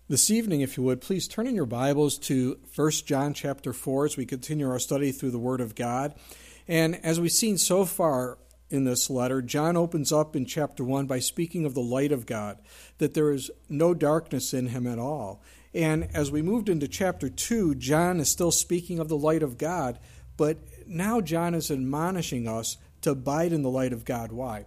This evening, if you would, please turn in your Bibles to 1 John chapter 4 as we continue our study through the Word of God. And as we've seen so far in this letter, John opens up in chapter 1 by speaking of the light of God, that there is no darkness in him at all. And as we moved into chapter 2, John is still speaking of the light of God, but now John is admonishing us to abide in the light of God. Why?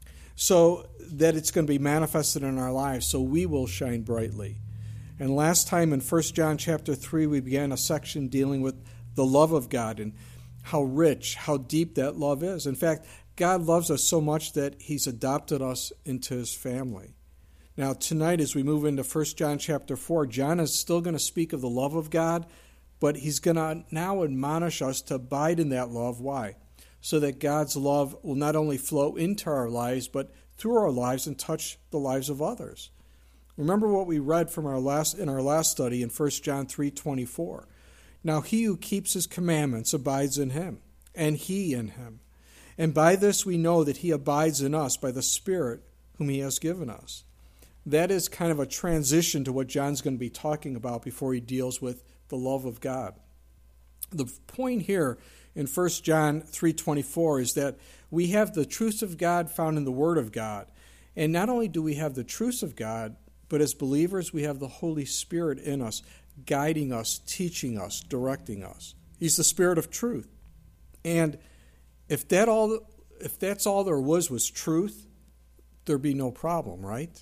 So that it's going to be manifested in our lives, so we will shine brightly. And last time in 1 John chapter 3, we began a section dealing with the love of God and how rich, how deep that love is. In fact, God loves us so much that He's adopted us into His family. Now, tonight as we move into 1 John chapter 4, John is still going to speak of the love of God, but he's going to now admonish us to abide in that love. Why? So that God's love will not only flow into our lives, but through our lives and touch the lives of others. Remember what we read from our last study in 1 John 3:24. Now he who keeps his commandments abides in him, and he in him. And by this we know that he abides in us by the Spirit whom he has given us. That is kind of a transition to what John's going to be talking about before he deals with the love of God. The point here in 1 John 3:24 is that we have the truths of God found in the Word of God. And not only do we have the truths of God, but as believers, we have the Holy Spirit in us, guiding us, teaching us, directing us. He's the Spirit of truth. And if that's all there was truth, there'd be no problem, right?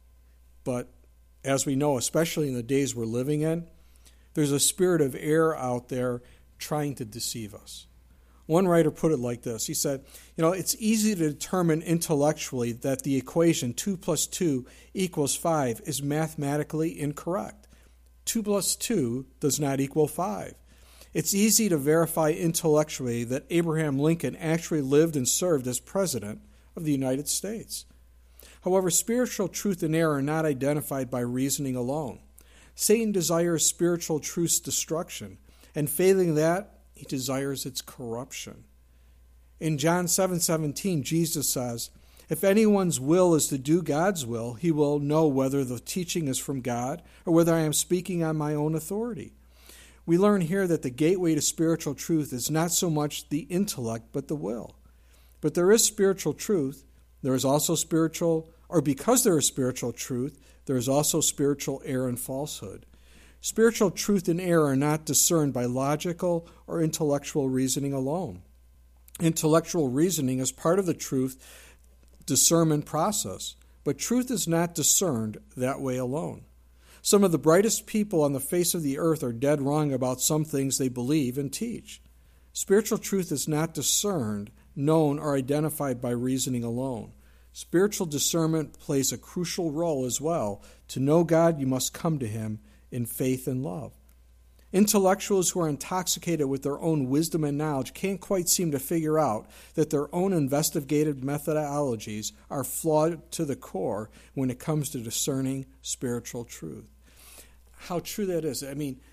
But as we know, especially in the days we're living in, there's a spirit of error out there trying to deceive us. One writer put it like this. He said, it's easy to determine intellectually that the equation 2 plus 2 equals 5 is mathematically incorrect. 2 plus 2 does not equal 5. It's easy to verify intellectually that Abraham Lincoln actually lived and served as President of the United States. However, spiritual truth and error are not identified by reasoning alone. Satan desires spiritual truth's destruction, and failing that, he desires its corruption. In John 7:17, Jesus says, if anyone's will is to do God's will, he will know whether the teaching is from God or whether I am speaking on my own authority. We learn here that the gateway to spiritual truth is not so much the intellect, but the will. But there is spiritual truth. There is also because there is spiritual truth, there is also spiritual error and falsehood. Spiritual truth and error are not discerned by logical or intellectual reasoning alone. Intellectual reasoning is part of the truth discernment process, but truth is not discerned that way alone. Some of the brightest people on the face of the earth are dead wrong about some things they believe and teach. Spiritual truth is not discerned, known, or identified by reasoning alone. Spiritual discernment plays a crucial role as well. To know God, you must come to Him in faith and love. Intellectuals who are intoxicated with their own wisdom and knowledge can't quite seem to figure out that their own investigative methodologies are flawed to the core when it comes to discerning spiritual truth. How true that is.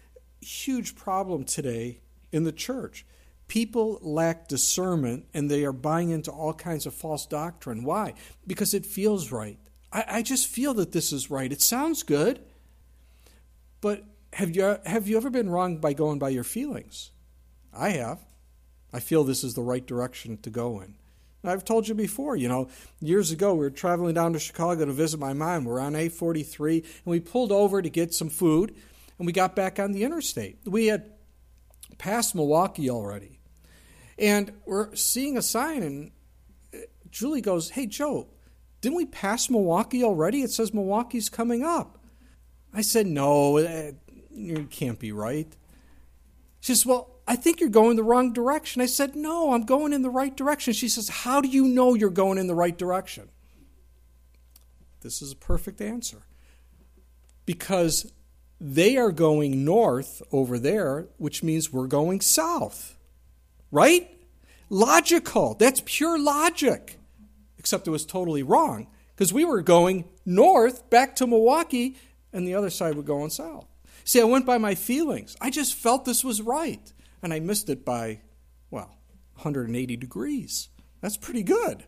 Huge problem today in the church. People lack discernment and they are buying into all kinds of false doctrine. Why? Because it feels right. I just feel that this is right. It sounds good. But have you ever been wrong by going by your feelings? I have. I feel this is the right direction to go in. And I've told you before, years ago we were traveling down to Chicago to visit my mom. We're on A43 and we pulled over to get some food and we got back on the interstate. We had passed Milwaukee already. And we're seeing a sign and Julie goes, hey, Joe, didn't we pass Milwaukee already? It says Milwaukee's coming up. I said, no, you can't be right. She says, well, I think you're going the wrong direction. I said, no, I'm going in the right direction. She says, how do you know you're going in the right direction? This is a perfect answer. Because they are going north over there, which means we're going south. Right? Logical. That's pure logic. Except it was totally wrong. Because we were going north back to Milwaukee, and the other side were going south. See, I went by my feelings. I just felt this was right. And I missed it by, 180 degrees. That's pretty good.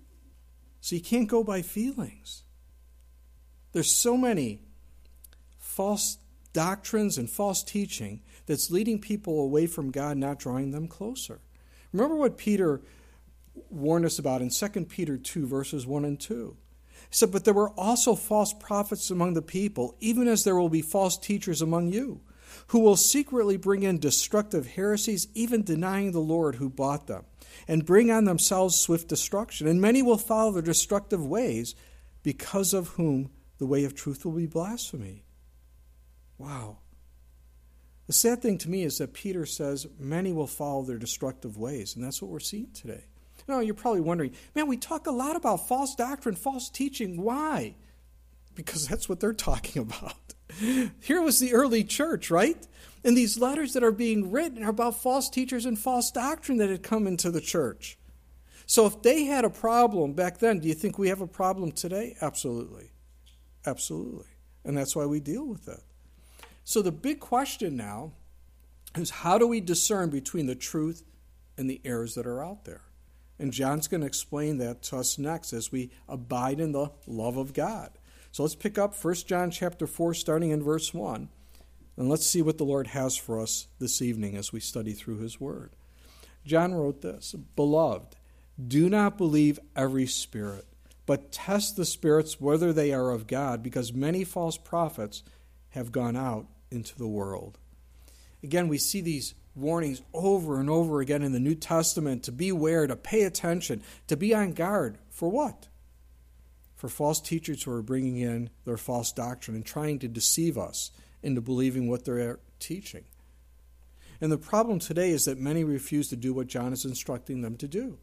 So you can't go by feelings. There's so many false doctrines and false teaching that's leading people away from God, not drawing them closer. Remember what Peter warned us about in 2 Peter 2, verses 1 and 2. He said, "But there were also false prophets among the people, even as there will be false teachers among you, who will secretly bring in destructive heresies, even denying the Lord who bought them, and bring on themselves swift destruction. And many will follow their destructive ways, because of whom the way of truth will be blasphemy." Wow. The sad thing to me is that Peter says many will follow their destructive ways, and that's what we're seeing today. Now, you're probably wondering, man, we talk a lot about false doctrine, false teaching. Why? Because that's what they're talking about. Here was the early church, right? And these letters that are being written are about false teachers and false doctrine that had come into the church. So if they had a problem back then, do you think we have a problem today? Absolutely. Absolutely. And that's why we deal with it. So the big question now is, how do we discern between the truth and the errors that are out there? And John's going to explain that to us next as we abide in the love of God. So let's pick up 1 John chapter 4, starting in verse 1. And let's see what the Lord has for us this evening as we study through his word. John wrote this, "Beloved, do not believe every spirit, but test the spirits whether they are of God, because many false prophets have gone out into the world." Again, we see these warnings over and over again in the New Testament to beware, to pay attention, to be on guard. For what? For false teachers who are bringing in their false doctrine and trying to deceive us into believing what they're teaching. And the problem today is that many refuse to do what John is instructing them to do.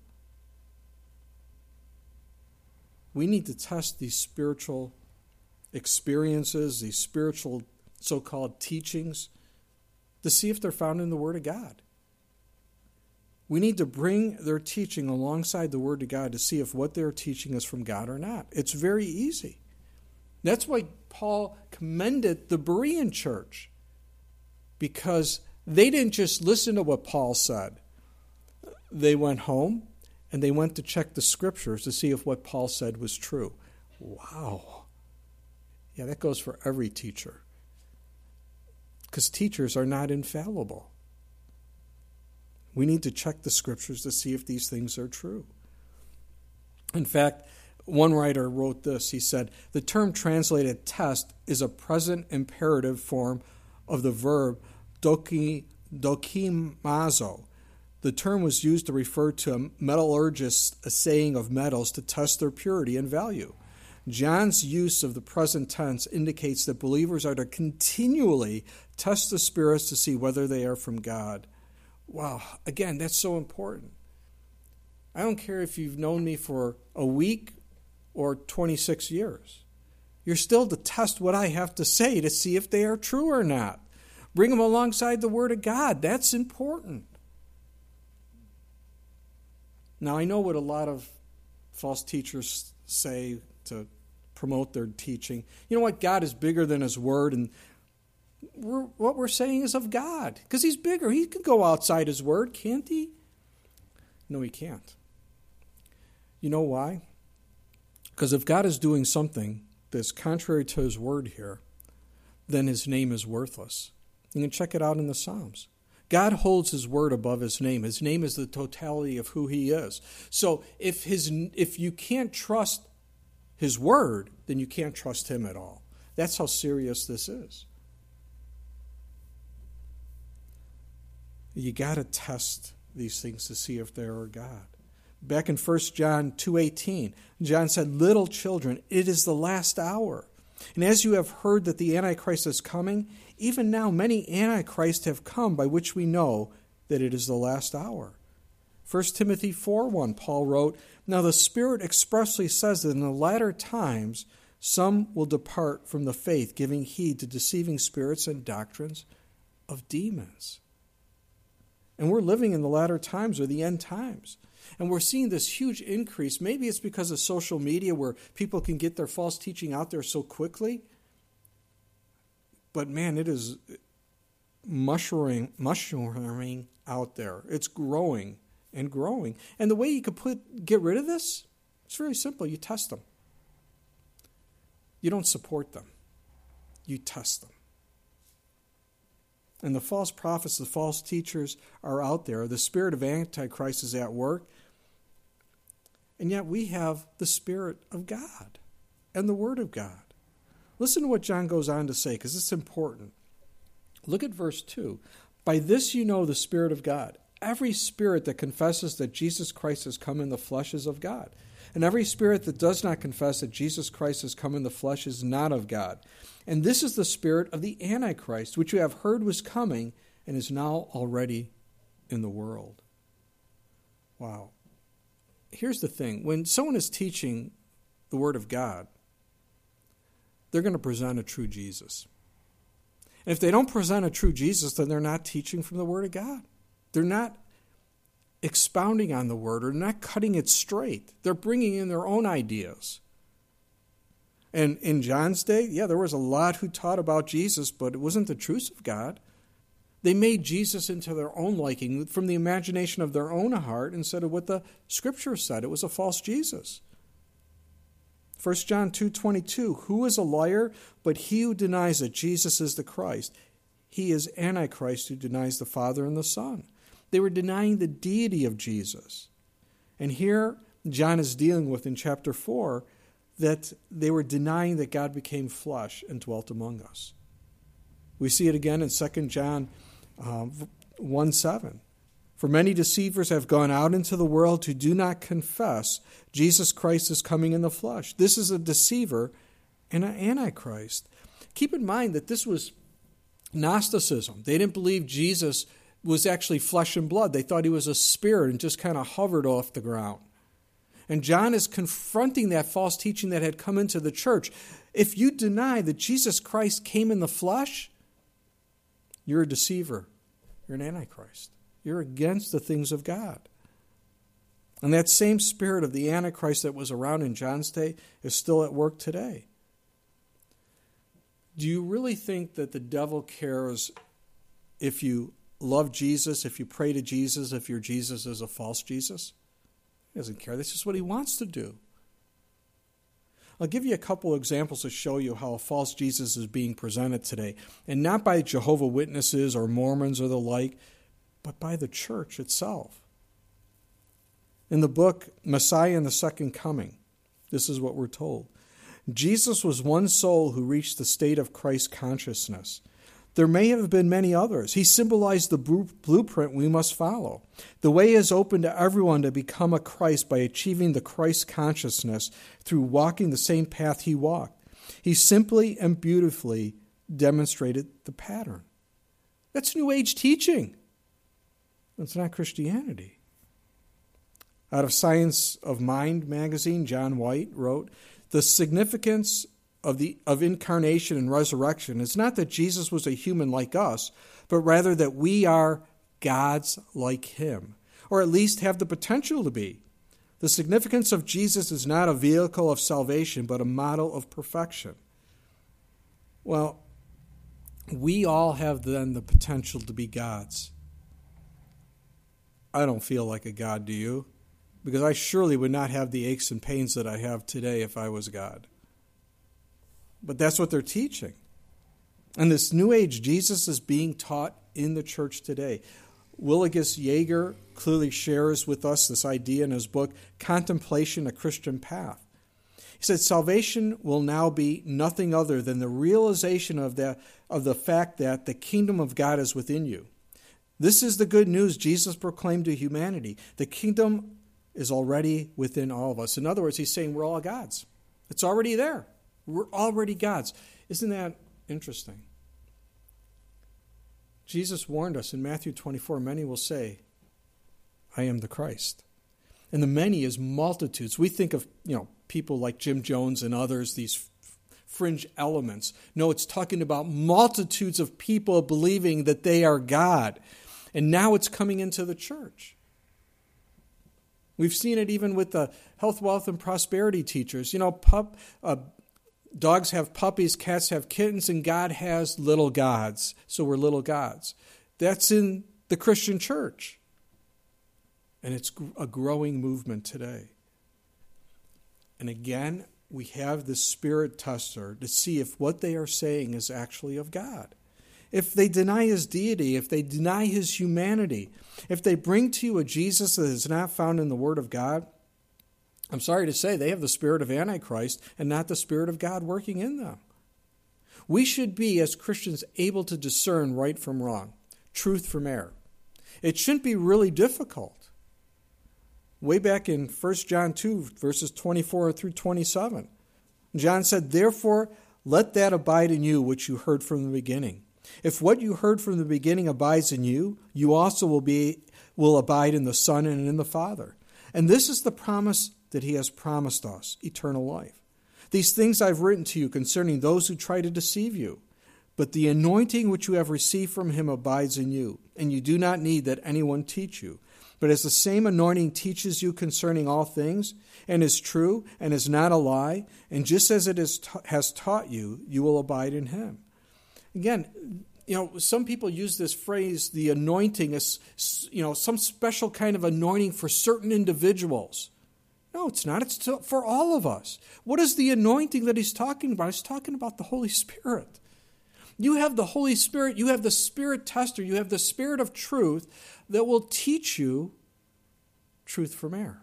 We need to test these spiritual experiences, these spiritual so-called teachings, to see if they're found in the Word of God. We need to bring their teaching alongside the Word of God to see if what they're teaching is from God or not. It's very easy. That's why Paul commended the Berean church, because they didn't just listen to what Paul said. They went home and they went to check the scriptures to see if what Paul said was true. Wow. Yeah, that goes for every teacher, because teachers are not infallible. We need to check the scriptures to see if these things are true. In fact, one writer wrote this. He said, "The term translated test is a present imperative form of the verb dokimazo. The term was used to refer to a metallurgist's assaying of metals to test their purity and value. John's use of the present tense indicates that believers are to continually test the spirits to see whether they are from God." Wow, again, that's so important. I don't care if you've known me for a week or 26 years. You're still to test what I have to say to see if they are true or not. Bring them alongside the Word of God. That's important. Now, I know what a lot of false teachers say to promote their teaching. You know what? God is bigger than his Word, and what we're saying is of God, because he's bigger. He can go outside his Word, can't he? No, he can't. You know why? Because if God is doing something that's contrary to his Word here, then his name is worthless. You can check it out in the Psalms. God holds his Word above his name. His name is the totality of who he is. So if you can't trust his Word, then you can't trust him at all. That's how serious this is. You got to test these things to see if they are God. Back in 1 John 2:18, John said, "Little children, it is the last hour. And as you have heard that the Antichrist is coming, even now many Antichrists have come, by which we know that it is the last hour." 1 Timothy 4:1, Paul wrote, "Now the Spirit expressly says that in the latter times some will depart from the faith, giving heed to deceiving spirits and doctrines of demons." And we're living in the latter times, or the end times. And we're seeing this huge increase. Maybe it's because of social media, where people can get their false teaching out there so quickly. But man, it is mushrooming out there. It's growing and growing. And the way you could get rid of this, it's very simple. You test them. You don't support them. You test them. And the false prophets, the false teachers are out there. The spirit of Antichrist is at work. And yet we have the Spirit of God and the Word of God. Listen to what John goes on to say, because it's important. Look at verse 2. By this you know the Spirit of God. Every spirit that confesses that Jesus Christ has come in the flesh is of God. And every spirit that does not confess that Jesus Christ has come in the flesh is not of God. And this is the spirit of the Antichrist, which you have heard was coming and is now already in the world. Wow. Here's the thing. When someone is teaching the Word of God, they're going to present a true Jesus. And if they don't present a true Jesus, then they're not teaching from the Word of God. They're not expounding on the Word, or not cutting it straight. They're bringing in their own ideas. And in John's day, there was a lot who taught about Jesus, but it wasn't the truth of God. They made Jesus into their own liking from the imagination of their own heart instead of what the Scripture said. It was a false Jesus. 1 John 2:22, who is a liar but he who denies that Jesus is the Christ? He is Antichrist who denies the Father and the Son. They were denying the deity of Jesus. And here John is dealing with in chapter 4 that they were denying that God became flesh and dwelt among us. We see it again in 2 John 1:7. For many deceivers have gone out into the world who do not confess Jesus Christ is coming in the flesh. This is a deceiver and an antichrist. Keep in mind that this was Gnosticism. They didn't believe Jesus was actually flesh and blood. They thought he was a spirit and just kind of hovered off the ground. And John is confronting that false teaching that had come into the church. If you deny that Jesus Christ came in the flesh, you're a deceiver. You're an antichrist. You're against the things of God. And that same spirit of the Antichrist that was around in John's day is still at work today. Do you really think that the devil cares if you love Jesus, if you pray to Jesus, if your Jesus is a false Jesus? He doesn't care. That's just what he wants to do. I'll give you a couple examples to show you how a false Jesus is being presented today. And not by Jehovah's Witnesses or Mormons or the like, but by the church itself. In the book, Messiah and the Second Coming, this is what we're told. Jesus was one soul who reached the state of Christ consciousness. There may have been many others. He symbolized the blueprint we must follow. The way is open to everyone to become a Christ by achieving the Christ consciousness through walking the same path he walked. He simply and beautifully demonstrated the pattern. That's New Age teaching. It's not Christianity. Out of Science of Mind magazine, John White wrote, the significance of incarnation and resurrection is not that Jesus was a human like us, but rather that we are gods like him, or at least have the potential to be. The significance of Jesus is not a vehicle of salvation, but a model of perfection. Well, we all have then the potential to be gods. I don't feel like a god, do you? Because I surely would not have the aches and pains that I have today if I was God. But that's what they're teaching. And this New Age Jesus is being taught in the church today. Willigis Jaeger clearly shares with us this idea in his book, Contemplation, a Christian Path. He said, salvation will now be nothing other than the realization of the fact that the kingdom of God is within you. This is the good news Jesus proclaimed to humanity. The kingdom is already within all of us. In other words, he's saying we're all gods. It's already there. We're already gods. Isn't that interesting? Jesus warned us in Matthew 24, many will say, I am the Christ. And the many is multitudes. We think of, people like Jim Jones and others, these fringe elements. No, it's talking about multitudes of people believing that they are God. And now it's coming into the church. We've seen it even with the health, wealth, and prosperity teachers. Dogs have puppies, cats have kittens, and God has little gods. So we're little gods. That's in the Christian church. And it's a growing movement today. And again, we have the spirit tester to see if what they are saying is actually of God. if they deny his deity, if they deny his humanity, if they bring to you a Jesus that is not found in the Word of God, I'm sorry to say they have the spirit of Antichrist and not the Spirit of God working in them. We should be, as Christians, able to discern right from wrong, truth from error. It shouldn't be really difficult. Way back in 1 John 2, verses 24 through 27, John said, "Therefore, let that abide in you which you heard from the beginning. If what you heard from the beginning abides in you, you also will abide in the Son and in the Father. And this is the promise that he has promised us, eternal life. These things I've written to you concerning those who try to deceive you. But the anointing which you have received from him abides in you, and you do not need that anyone teach you. But as the same anointing teaches you concerning all things, and is true, and is not a lie, and just as it has taught you, you will abide in him." Again, some people use this phrase, the anointing, as some special kind of anointing for certain individuals. No, it's not. It's for all of us. What is the anointing that he's talking about? He's talking about the Holy Spirit. You have the Holy Spirit. You have the Spirit tester. You have the Spirit of truth that will teach you truth from error.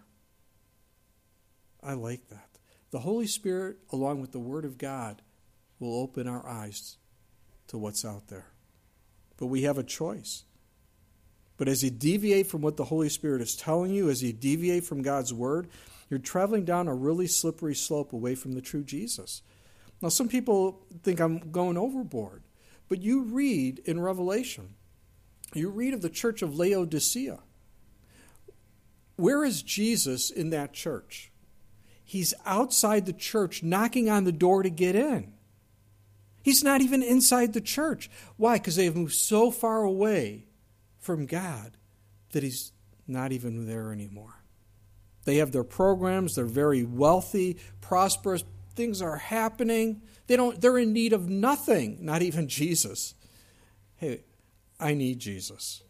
I like that. The Holy Spirit, along with the Word of God, will open our eyes to what's out there. But we have a choice. But as you deviate from what the Holy Spirit is telling you, as you deviate from God's Word, you're traveling down a really slippery slope away from the true Jesus. Now, some people think I'm going overboard, but you read in Revelation, you read of the church of Laodicea. Where is Jesus in that church? He's outside the church knocking on the door to get in. He's not even inside the church. Why? Because they have moved so far away from God that he's not even there anymore. They have their programs. They're very wealthy, prosperous. Things are happening. They're in need of nothing, not even Jesus. Hey, I need Jesus.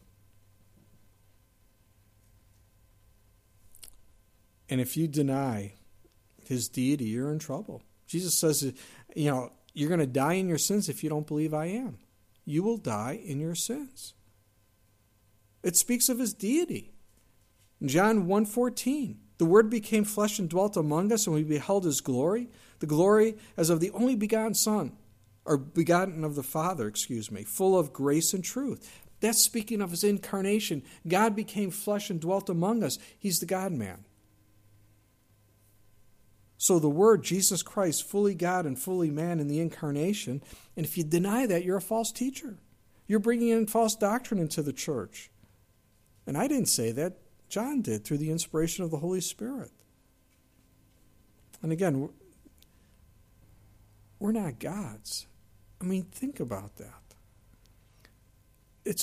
And if you deny his deity, you're in trouble. Jesus says, you're going to die in your sins if you don't believe I am. You will die in your sins. It speaks of his deity. In John 1:14, the Word became flesh and dwelt among us, and we beheld his glory, the glory as of the only begotten Son, or begotten of the Father, full of grace and truth. That's speaking of his incarnation. God became flesh and dwelt among us. He's the God-man. So the Word, Jesus Christ, fully God and fully man in the incarnation, and if you deny that, you're a false teacher. You're bringing in false doctrine into the church. And I didn't say that. John did through the inspiration of the Holy Spirit. And again, we're not gods. I mean, think about that. It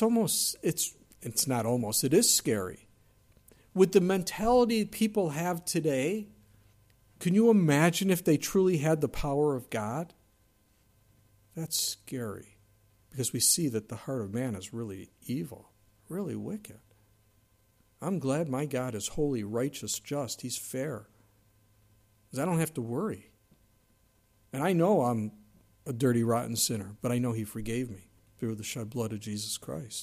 is scary. With the mentality people have today, can you imagine if they truly had the power of God? That's scary, because we see that the heart of man is really evil, really wicked. I'm glad my God is holy, righteous, just. He's fair, because I don't have to worry. And I know I'm a dirty, rotten sinner, but I know he forgave me through the shed blood of Jesus Christ.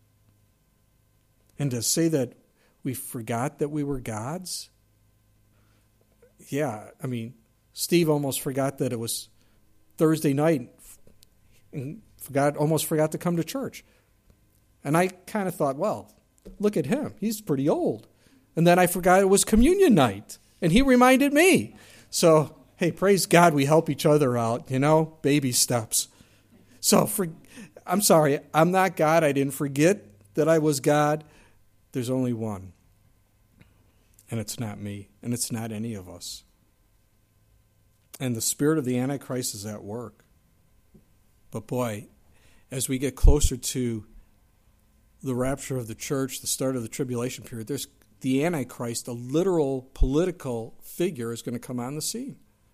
And to say that we forgot that we were gods, yeah, I mean, Steve almost forgot that it was Thursday night and almost forgot to come to church. And I kind of thought, well, look at him. He's pretty old. And then I forgot it was communion night, and he reminded me. So, hey, praise God, we help each other out, baby steps. So, I'm sorry, I'm not God. I didn't forget that I was God. There's only one. And it's not me, and it's not any of us. And the spirit of the Antichrist is at work. But boy, as we get closer to the rapture of the church, the start of the tribulation period, there's the Antichrist, a literal political figure, is going to come on the scene.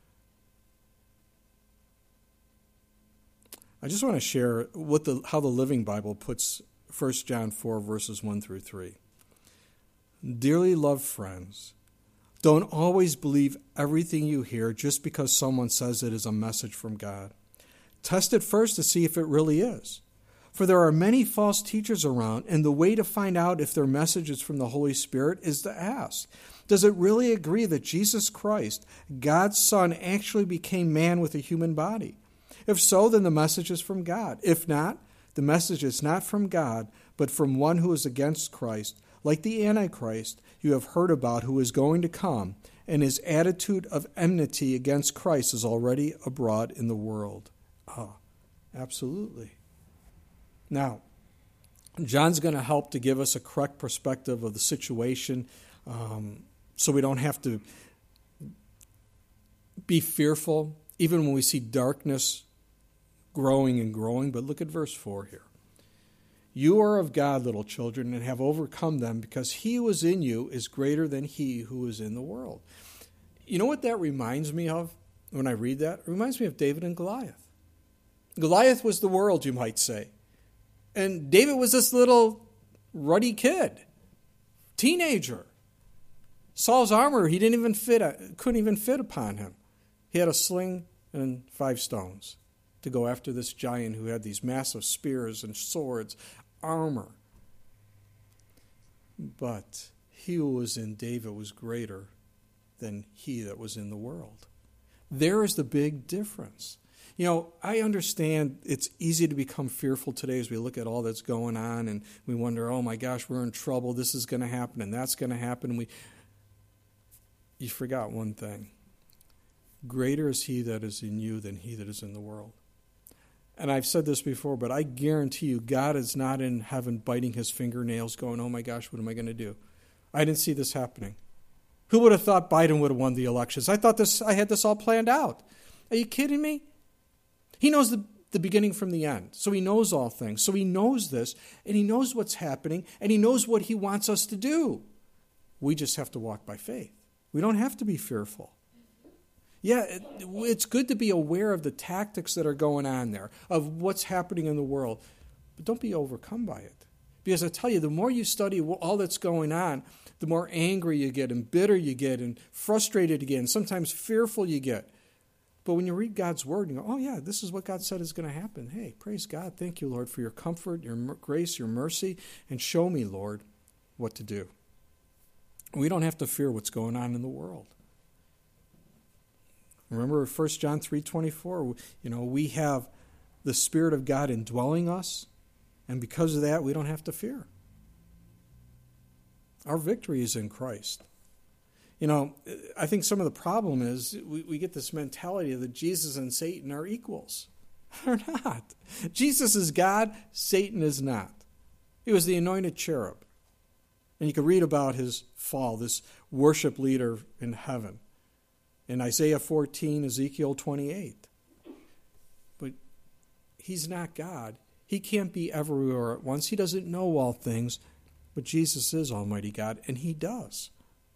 I just want to share how the Living Bible puts 1 John 4, verses 1 through 3. Dearly loved friends, don't always believe everything you hear just because someone says it is a message from God. Test it first to see if it really is. For there are many false teachers around, and the way to find out if their message is from the Holy Spirit is to ask, does it really agree that Jesus Christ, God's Son, actually became man with a human body? If so, then the message is from God. If not, the message is not from God, but from one who is against Christ, like the Antichrist you have heard about, who is going to come, and his attitude of enmity against Christ is already abroad in the world. Absolutely. Now, John's going to help to give us a correct perspective of the situation, so we don't have to be fearful, even when we see darkness growing and growing. But look at verse 4 here. You are of God, little children, and have overcome them, because he who is in you is greater than he who is in the world. You know what that reminds me of when I read that? It reminds me of David and Goliath. Goliath was the world, you might say. And David was this little ruddy kid, teenager. Saul's armor, couldn't even fit upon him. He had a sling and 5 stones to go after this giant who had these massive spears and swords, armor. But he who was in David was greater than he that was in the world. There is the big difference. You know, I understand it's easy to become fearful today as we look at all that's going on and we wonder, oh my gosh, we're in trouble, this is going to happen and that's going to happen. You forgot one thing. Greater is he that is in you than he that is in the world. And I've said this before, but I guarantee you God is not in heaven biting his fingernails going, oh my gosh, what am I going to do? I didn't see this happening. Who would have thought Biden would have won the elections? I had this all planned out. Are you kidding me? He knows the beginning from the end. So he knows all things. So he knows this, and he knows what's happening, and he knows what he wants us to do. We just have to walk by faith. We don't have to be fearful. Yeah, it's good to be aware of the tactics that are going on there, of what's happening in the world. But don't be overcome by it. Because I tell you, the more you study all that's going on, the more angry you get and bitter you get and frustrated you get and sometimes fearful you get. But when you read God's word and you go, oh yeah, this is what God said is going to happen. Hey, praise God. Thank you, Lord, for your comfort, your grace, your mercy, and show me, Lord, what to do. We don't have to fear what's going on in the world. Remember 1 John 3:24, we have the Spirit of God indwelling us, and because of that, we don't have to fear. Our victory is in Christ. I think some of the problem is we get this mentality that Jesus and Satan are equals. They're not. Jesus is God, Satan is not. He was the anointed cherub. And you can read about his fall, this worship leader in heaven, in Isaiah 14, Ezekiel 28. But he's not God. He can't be everywhere at once. He doesn't know all things, but Jesus is Almighty God, and he does.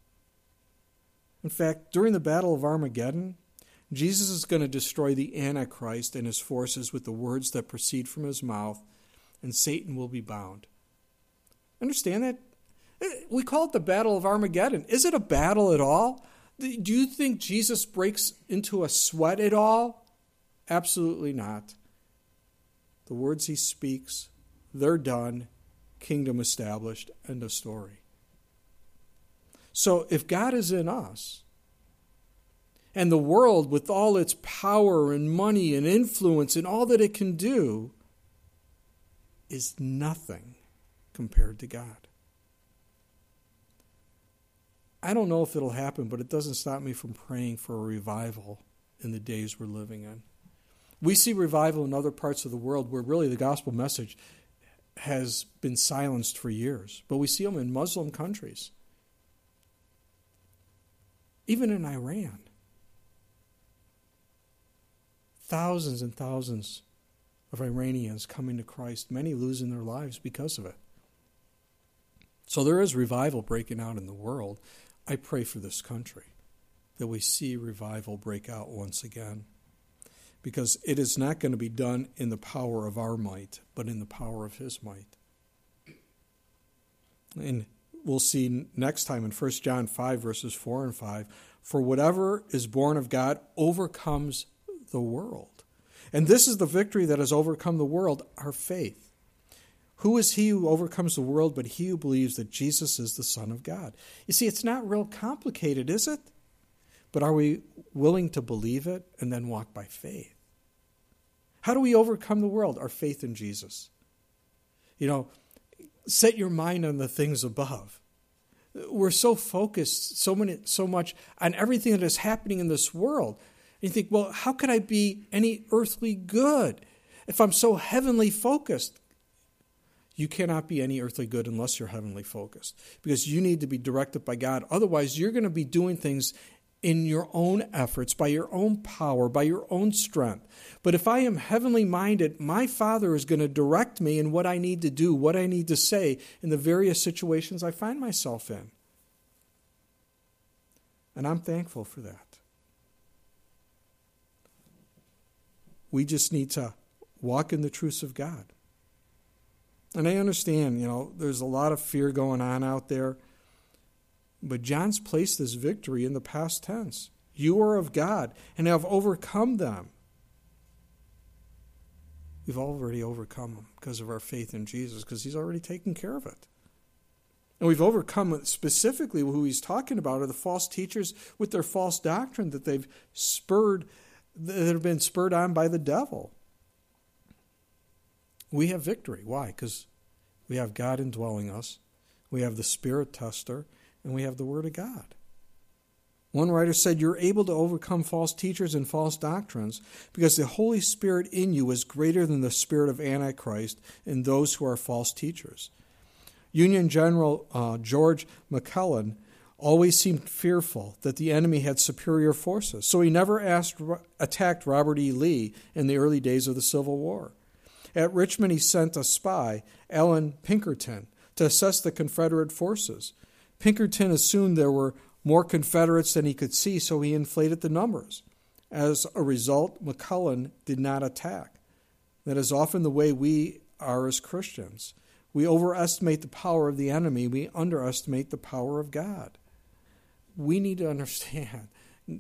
In fact, during the Battle of Armageddon, Jesus is going to destroy the Antichrist and his forces with the words that proceed from his mouth, and Satan will be bound. Understand that? We call it the Battle of Armageddon. Is it a battle at all? Do you think Jesus breaks into a sweat at all? Absolutely not. The words he speaks, they're done, kingdom established, end of story. So if God is in us, and the world with all its power and money and influence and all that it can do is nothing compared to God. I don't know if it'll happen, but it doesn't stop me from praying for a revival in the days we're living in. We see revival in other parts of the world where really the gospel message has been silenced for years, but we see them in Muslim countries. Even in Iran, thousands and thousands of Iranians coming to Christ, many losing their lives because of it. So there is revival breaking out in the world. I pray for this country that we see revival break out once again, because it is not going to be done in the power of our might, but in the power of his might. And we'll see next time in 1 John 5, verses 4 and 5, for whatever is born of God overcomes the world. And this is the victory that has overcome the world, our faith. Who is he who overcomes the world but he who believes that Jesus is the Son of God? You see, it's not real complicated, is it? But are we willing to believe it and then walk by faith? How do we overcome the world? Our faith in Jesus. Set your mind on the things above. We're so focused so much on everything that is happening in this world. And you think, well, how could I be any earthly good if I'm so heavenly focused? You cannot be any earthly good unless you're heavenly focused, because you need to be directed by God. Otherwise, you're going to be doing things in your own efforts, by your own power, by your own strength. But if I am heavenly minded, my Father is going to direct me in what I need to do, what I need to say in the various situations I find myself in. And I'm thankful for that. We just need to walk in the truths of God. And I understand, there's a lot of fear going on out there. But John's placed this victory in the past tense. You are of God and have overcome them. We've already overcome them because of our faith in Jesus, because he's already taken care of it. And we've overcome specifically who he's talking about are the false teachers with their false doctrine that that have been spurred on by the devil. We have victory. Why? Because we have God indwelling us. We have the Spirit tester. And we have the Word of God. One writer said, you're able to overcome false teachers and false doctrines because the Holy Spirit in you is greater than the spirit of Antichrist and those who are false teachers. Union General George McClellan always seemed fearful that the enemy had superior forces, so he never attacked Robert E. Lee in the early days of the Civil War. At Richmond, he sent a spy, Alan Pinkerton, to assess the Confederate forces. Pinkerton assumed there were more Confederates than he could see, so he inflated the numbers. As a result, McClellan did not attack. That is often the way we are as Christians. We overestimate the power of the enemy. We underestimate the power of God. We need to understand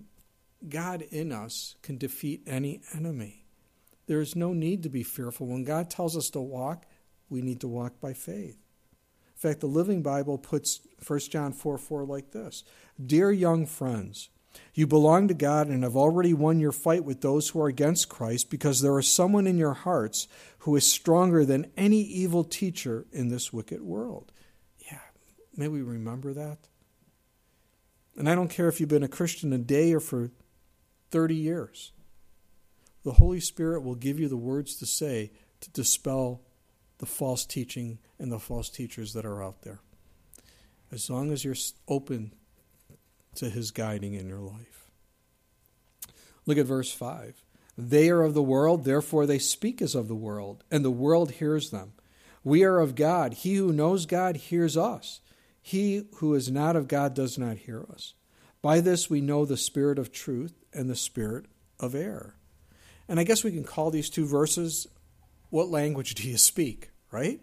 God in us can defeat any enemy. There is no need to be fearful. When God tells us to walk, we need to walk by faith. In fact, the Living Bible puts 1 John 4:4 like this. Dear young friends, you belong to God and have already won your fight with those who are against Christ, because there is someone in your hearts who is stronger than any evil teacher in this wicked world. Yeah, may we remember that? And I don't care if you've been a Christian a day or for 30 years. The Holy Spirit will give you the words to say to dispel the false teaching and the false teachers that are out there, as long as you're open to his guiding in your life. Look at verse 5. They are of the world, therefore they speak as of the world, and the world hears them. We are of God. He who knows God hears us. He who is not of God does not hear us. By this we know the spirit of truth and the spirit of error. And I guess we can call these two verses, what language do you speak, right?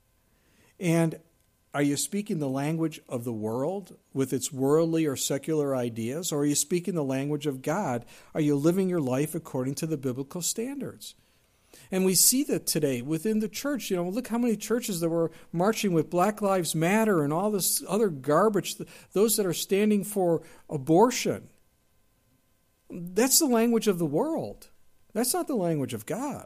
And are you speaking the language of the world with its worldly or secular ideas, or are you speaking the language of God? Are you living your life according to the biblical standards? And we see that today within the church. Look how many churches that were marching with Black Lives Matter and all this other garbage, those that are standing for abortion. That's the language of the world. That's not the language of God.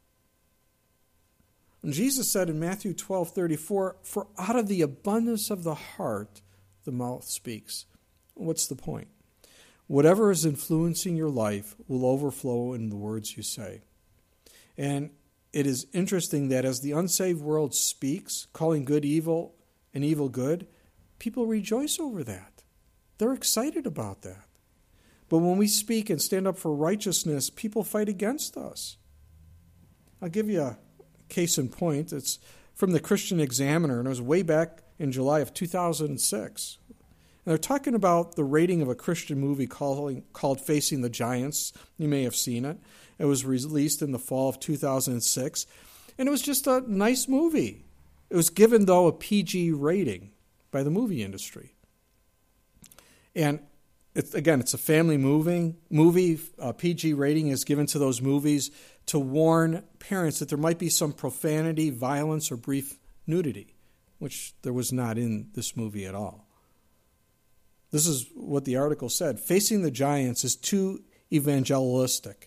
And Jesus said in Matthew 12:34, for out of the abundance of the heart, the mouth speaks. What's the point? Whatever is influencing your life will overflow in the words you say. And it is interesting that as the unsaved world speaks, calling good evil and evil good, people rejoice over that. They're excited about that. But when we speak and stand up for righteousness, people fight against us. I'll give you a case in point. It's from the Christian Examiner, and it was way back in July of 2006. And they're talking about the rating of a Christian movie called Facing the Giants. You may have seen it. It was released in the fall of 2006, and it was just a nice movie. It was given, though, a PG rating by the movie industry. And it's a family movie. PG rating is given to those movies to warn parents that there might be some profanity, violence, or brief nudity, which there was not in this movie at all. This is what the article said. Facing the Giants is too evangelistic.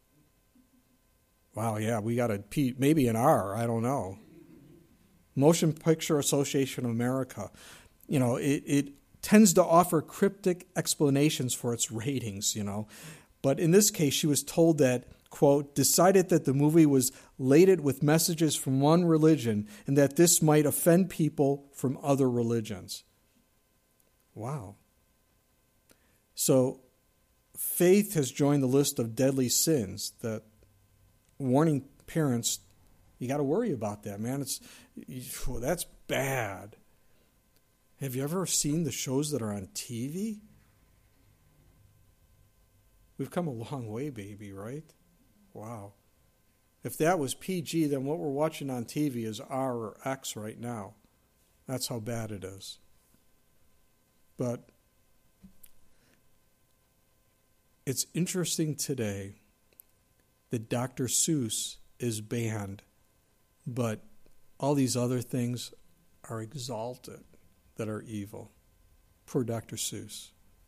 Wow, yeah, we got a P, maybe an R, I don't know. Motion Picture Association of America. It tends to offer cryptic explanations for its ratings, But in this case, she was told that, quote, decided that the movie was laden with messages from one religion and that this might offend people from other religions. Wow. So faith has joined the list of deadly sins that warning parents, you got to worry about that, man. That's bad. Have you ever seen the shows that are on TV? We've come a long way, baby, right? Wow. If that was PG, then what we're watching on TV is R or X right now. That's how bad it is. But it's interesting today that Dr. Seuss is banned, but all these other things are exalted that are evil. Poor Dr. Seuss.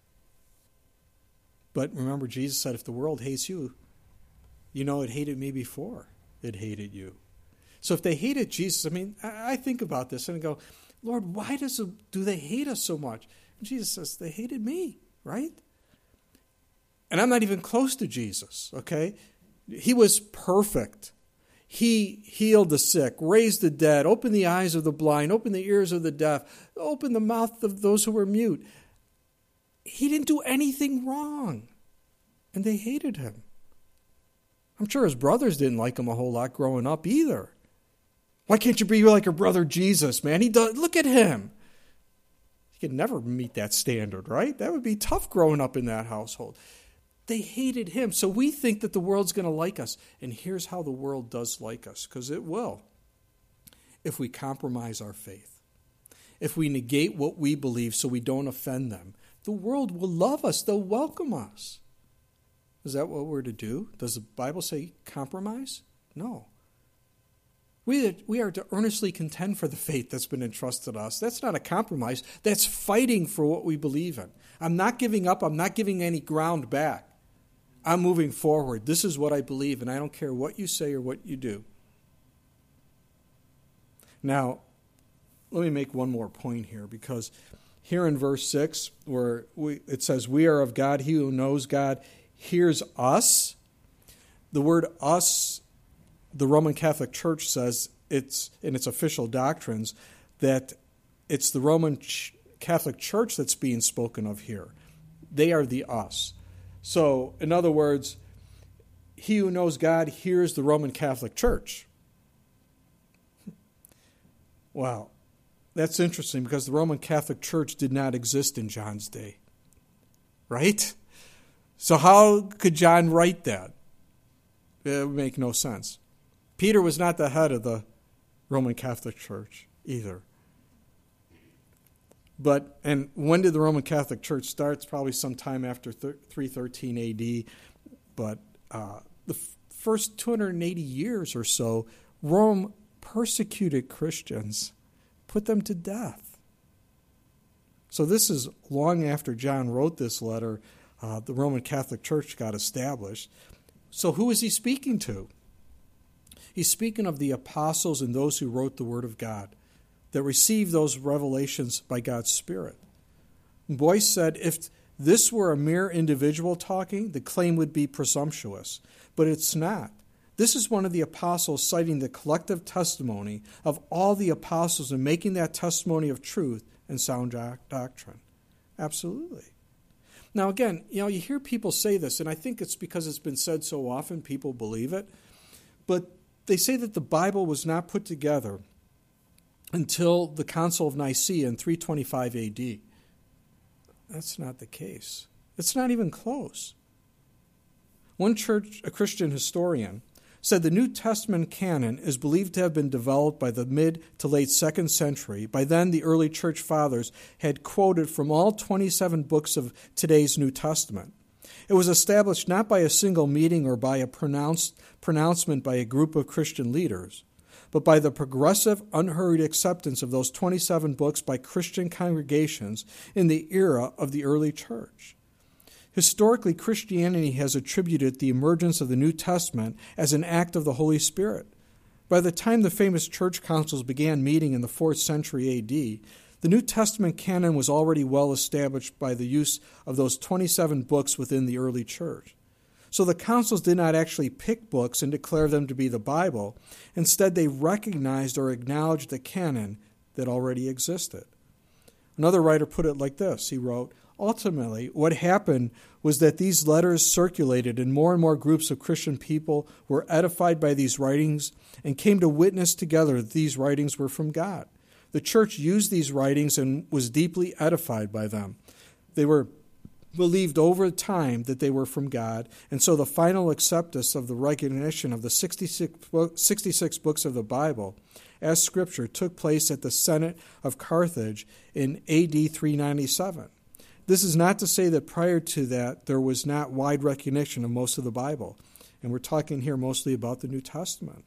But remember, Jesus said, if the world hates you, it hated me before it hated you. So if they hated Jesus, I think about this and I go, Lord, why do they hate us so much? And Jesus says, they hated me, right? And I'm not even close to Jesus, okay? He was perfect. He healed the sick, raised the dead, opened the eyes of the blind, opened the ears of the deaf, opened the mouth of those who were mute. He didn't do anything wrong, and they hated him. I'm sure his brothers didn't like him a whole lot growing up either. Why can't you be like your brother Jesus, man? Look at him. He could never meet that standard, right? That would be tough growing up in that household. They hated him, so we think that the world's going to like us. And here's how the world does like us, because it will. If we compromise our faith, if we negate what we believe so we don't offend them, the world will love us. They'll welcome us. Is that what we're to do? Does the Bible say compromise? No. We are to earnestly contend for the faith that's been entrusted to us. That's not a compromise. That's fighting for what we believe in. I'm not giving up. I'm not giving any ground back. I'm moving forward. This is what I believe, and I don't care what you say or what you do. Now, let me make one more point here, because here in verse 6, where it says, we are of God, he who knows God hears us. The word us, the Roman Catholic Church says it's in its official doctrines that it's the Roman Catholic Church that's being spoken of here. They are the us. So, in other words, he who knows God hears the Roman Catholic Church. Wow, that's interesting, because the Roman Catholic Church did not exist in John's day, right? So how could John write that? It would make no sense. Peter was not the head of the Roman Catholic Church either. And when did the Roman Catholic Church start? It's probably sometime after 313 AD. But the first 280 years or so, Rome persecuted Christians, put them to death. So this is long after John wrote this letter, the Roman Catholic Church got established. So who is he speaking to? He's speaking of the apostles and those who wrote the Word of God, that received those revelations by God's Spirit. Boyce said, if this were a mere individual talking, the claim would be presumptuous. But it's not. This is one of the apostles citing the collective testimony of all the apostles and making that testimony of truth and sound doctrine. Absolutely. Now again, you hear people say this, and I think it's because it's been said so often, people believe it. But they say that the Bible was not put together until the Council of Nicaea in 325 AD. That's not the case. It's not even close. One a Christian historian, said the New Testament canon is believed to have been developed by the mid to late 2nd century. By then, the early church fathers had quoted from all 27 books of today's New Testament. It was established not by a single meeting or by a pronouncement by a group of Christian leaders, but by the progressive, unhurried acceptance of those 27 books by Christian congregations in the era of the early church. Historically, Christianity has attributed the emergence of the New Testament as an act of the Holy Spirit. By the time the famous church councils began meeting in the 4th century A.D., the New Testament canon was already well established by the use of those 27 books within the early church. So the councils did not actually pick books and declare them to be the Bible. Instead, they recognized or acknowledged the canon that already existed. Another writer put it like this. He wrote, "Ultimately, what happened was that these letters circulated and more groups of Christian people were edified by these writings and came to witness together that these writings were from God. The church used these writings and was deeply edified by them. They were believed over time that they were from God, and so the final acceptance of the recognition of the 66 books of the Bible as Scripture took place at the Senate of Carthage in AD 397. This is not to say that prior to that there was not wide recognition of most of the Bible, and we're talking here mostly about the New Testament."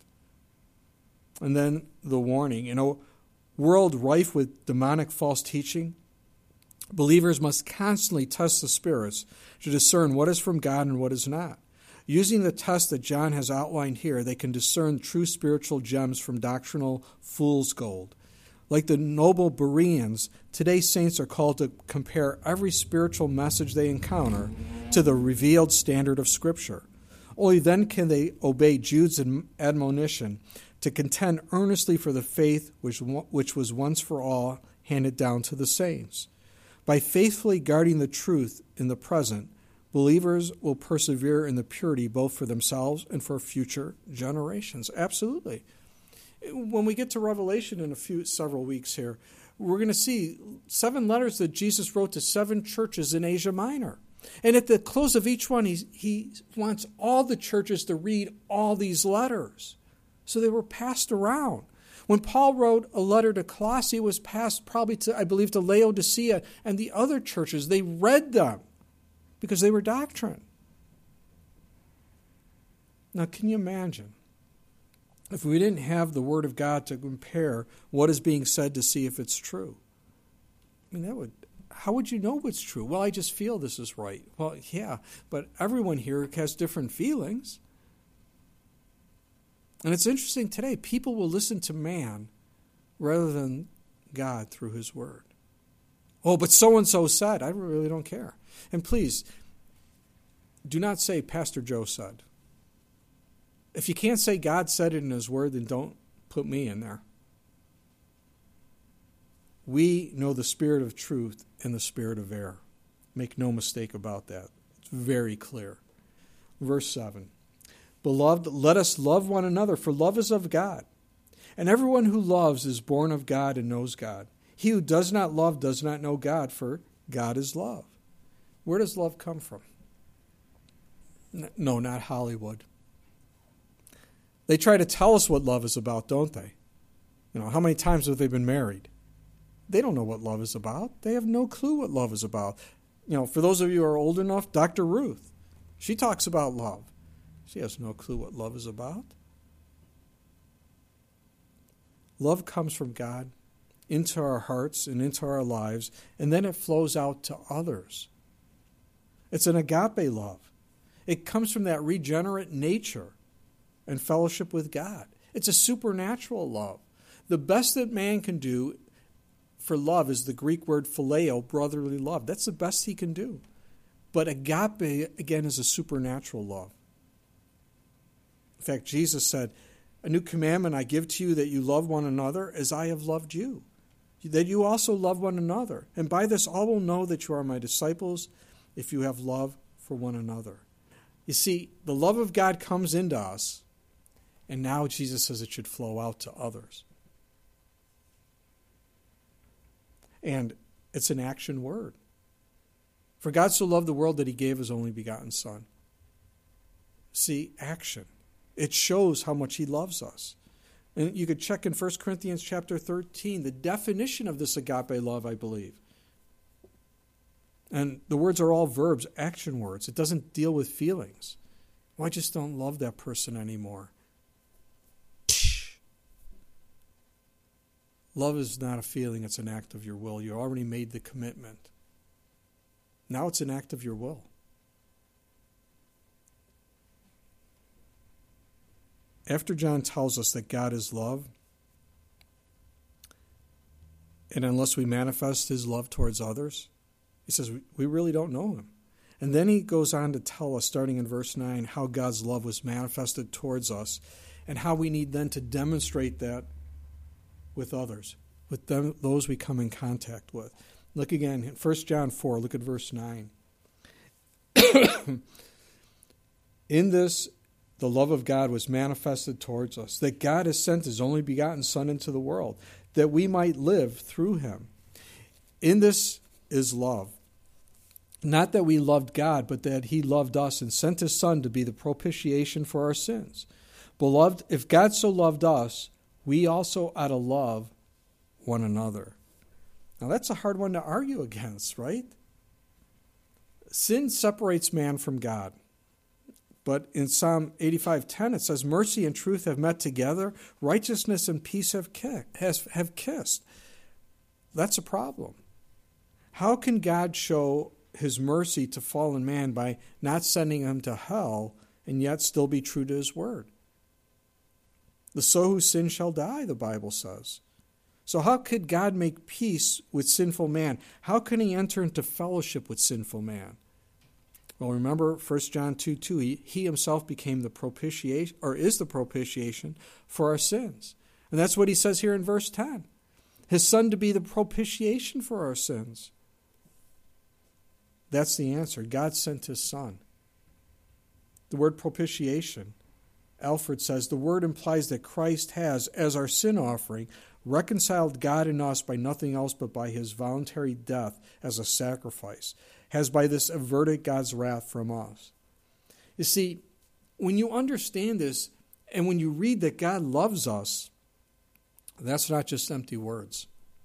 And then the warning, in a world rife with demonic false teaching, believers must constantly test the spirits to discern what is from God and what is not. Using the test that John has outlined here, they can discern true spiritual gems from doctrinal fool's gold. Like the noble Bereans, today's saints are called to compare every spiritual message they encounter to the revealed standard of Scripture. Only then can they obey Jude's admonition to contend earnestly for the faith which was once for all handed down to the saints. By faithfully guarding the truth in the present, believers will persevere in the purity both for themselves and for future generations. Absolutely. When we get to Revelation in several weeks here, we're going to see 7 letters that Jesus wrote to 7 churches in Asia Minor. And at the close of each one, he wants all the churches to read all these letters. So they were passed around. When Paul wrote a letter to Colossae, it was passed probably to, I believe, to Laodicea and the other churches. They read them because they were doctrine. Now, can you imagine if we didn't have the Word of God to compare what is being said to see if it's true? I mean, how would you know what's true? Well, I just feel this is right. Well, yeah, but everyone here has different feelings. And it's interesting today, people will listen to man rather than God through his word. Oh, but so-and-so said. I really don't care. And please, do not say Pastor Joe said. If you can't say God said it in his word, then don't put me in there. We know the spirit of truth and the spirit of error. Make no mistake about that. It's very clear. Verse 7. "Beloved, let us love one another, for love is of God. And everyone who loves is born of God and knows God. He who does not love does not know God, for God is love." Where does love come from? No, not Hollywood. They try to tell us what love is about, don't they? How many times have they been married? They don't know what love is about. They have no clue what love is about. For those of you who are old enough, Dr. Ruth, she talks about love. She has no clue what love is about. Love comes from God into our hearts and into our lives, and then it flows out to others. It's an agape love. It comes from that regenerate nature and fellowship with God. It's a supernatural love. The best that man can do for love is the Greek word phileo, brotherly love. That's the best he can do. But agape, again, is a supernatural love. In fact, Jesus said, "A new commandment I give to you, that you love one another as I have loved you, that you also love one another. And by this all will know that you are my disciples, if you have love for one another." You see, the love of God comes into us, and now Jesus says it should flow out to others. And it's an action word. For God so loved the world that he gave his only begotten Son. See, action. It shows how much he loves us. And you could check in 1 Corinthians chapter 13, the definition of this agape love, I believe. And the words are all verbs, action words. It doesn't deal with feelings. Well, I just don't love that person anymore. Love is not a feeling, it's an act of your will. You already made the commitment. Now it's an act of your will. After John tells us that God is love, and unless we manifest his love towards others, he says we really don't know him. And then he goes on to tell us, starting in verse 9, how God's love was manifested towards us and how we need then to demonstrate that with others, with them, those we come in contact with. Look again, 1 John 4, look at verse 9. In this, the love of God was manifested towards us, that God has sent his only begotten Son into the world, that we might live through him. In this is love. Not that we loved God, but that he loved us and sent his Son to be the propitiation for our sins. Beloved, if God so loved us, we also ought to love one another. Now that's a hard one to argue against, right? Sin separates man from God. But in Psalm 85:10 it says, mercy and truth have met together, righteousness and peace have kissed. That's a problem. How can God show his mercy to fallen man by not sending him to hell and yet still be true to his word? The soul who sins shall die, the Bible says. So how could God make peace with sinful man? How can he enter into fellowship with sinful man? Well, remember 1 John 2:2, he himself became the propitiation, or is the propitiation for our sins. And that's what he says here in verse 10. His Son to be the propitiation for our sins. That's the answer. God sent his Son. The word propitiation, Alfred says, the word implies that Christ has, as our sin offering, reconciled God and us by nothing else but by his voluntary death as a sacrifice, has by this averted God's wrath from us. You see, when you understand this, and when you read that God loves us, that's not just empty words.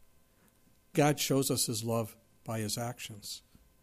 God shows us his love by his actions.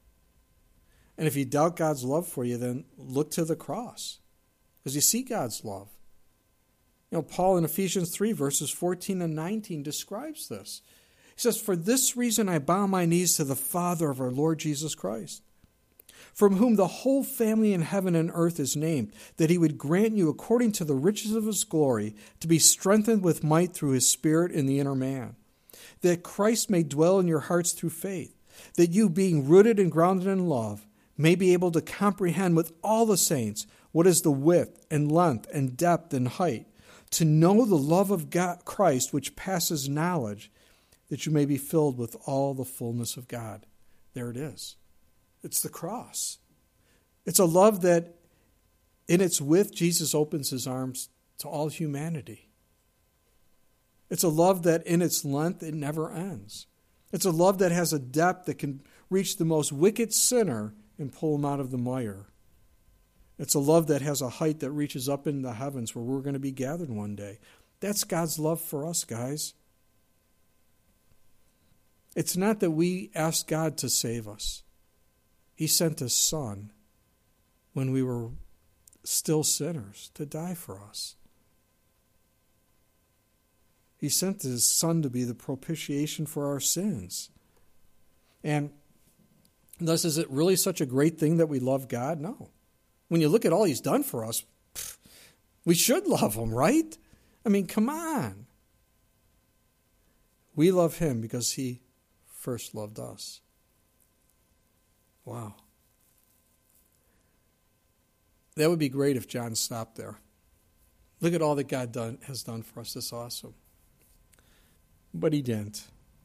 And if you doubt God's love for you, then look to the cross, because you see God's love. You know, Paul in Ephesians 3, verses 14 and 19 describes this. He says, for this reason I bow my knees to the Father of our Lord Jesus Christ, from whom the whole family in heaven and earth is named, that he would grant you, according to the riches of his glory, to be strengthened with might through his Spirit in the inner man, that Christ may dwell in your hearts through faith, that you, being rooted and grounded in love, may be able to comprehend with all the saints what is the width and length and depth and height, to know the love of God, Christ, which passes knowledge, that you may be filled with all the fullness of God. There it is. It's the cross. It's a love that in its width, Jesus opens his arms to all humanity. It's a love that in its length, it never ends. It's a love that has a depth that can reach the most wicked sinner and pull him out of the mire. It's a love that has a height that reaches up in the heavens where we're going to be gathered one day. That's God's love for us, guys. It's not that we asked God to save us. He sent his Son when we were still sinners to die for us. He sent his Son to be the propitiation for our sins. And thus, is it really such a great thing that we love God? No. When you look at all he's done for us, we should love him, right? I mean, come on. We love him because he first loved us. Wow. That would be great if John stopped there. Look at all that God has done for us. That's awesome. But he didn't.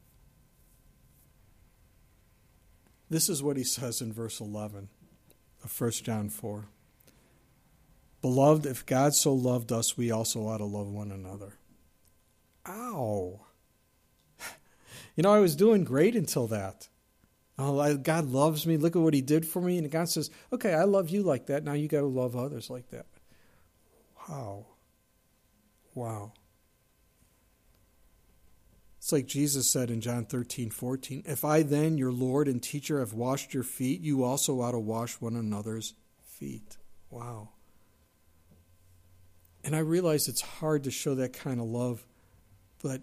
This is what he says in verse 11 of 1 John 4. Beloved, if God so loved us, we also ought to love one another. Ow. You know, I was doing great until that. Oh, God loves me. Look at what he did for me. And God says, okay, I love you like that. Now you got to love others like that. Wow. It's like Jesus said in John 13:14, if I then, your Lord and teacher, have washed your feet, you also ought to wash one another's feet. Wow. And I realize it's hard to show that kind of love, but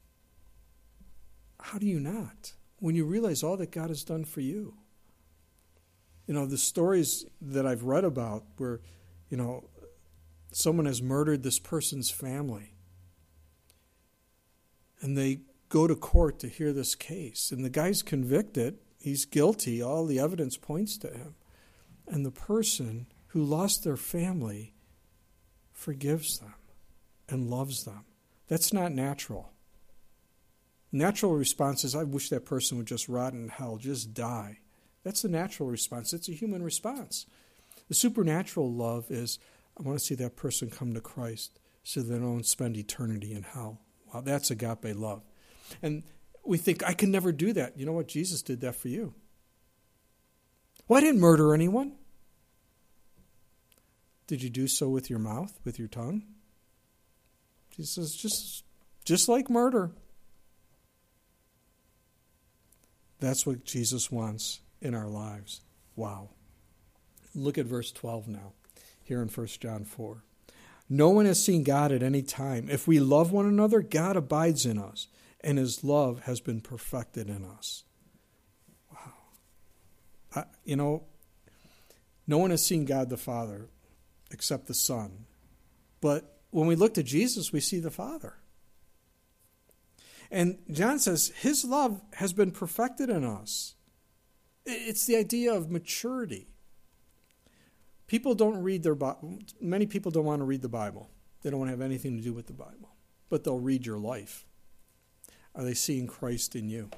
how do you not? When you realize all that God has done for you. You know, the stories that I've read about where, you know, someone has murdered this person's family. And they go to court to hear this case. And the guy's convicted. He's guilty. All the evidence points to him. And the person who lost their family forgives them and loves them. That's not natural. Natural response is, I wish that person would just rot in hell, just die. That's the natural response. It's a human response. The supernatural love is, I want to see that person come to Christ so they don't spend eternity in hell. Wow, that's agape love. And we think, I can never do that. You know what? Jesus did that for you. Well, I didn't murder anyone. Did you do so with your mouth, with your tongue? Jesus says, just like murder. That's what Jesus wants in our lives. Wow. Look at verse 12 now, here in 1 John 4. No one has seen God at any time. If we love one another, God abides in us, and his love has been perfected in us. Wow. No one has seen God the Father except the Son. But when we look to Jesus, we see the Father. And John says his love has been perfected in us. It's the idea of maturity. People don't read their Bible. Many people don't want to read the Bible. They don't want to have anything to do with the Bible. But they'll read your life. Are they seeing Christ in you?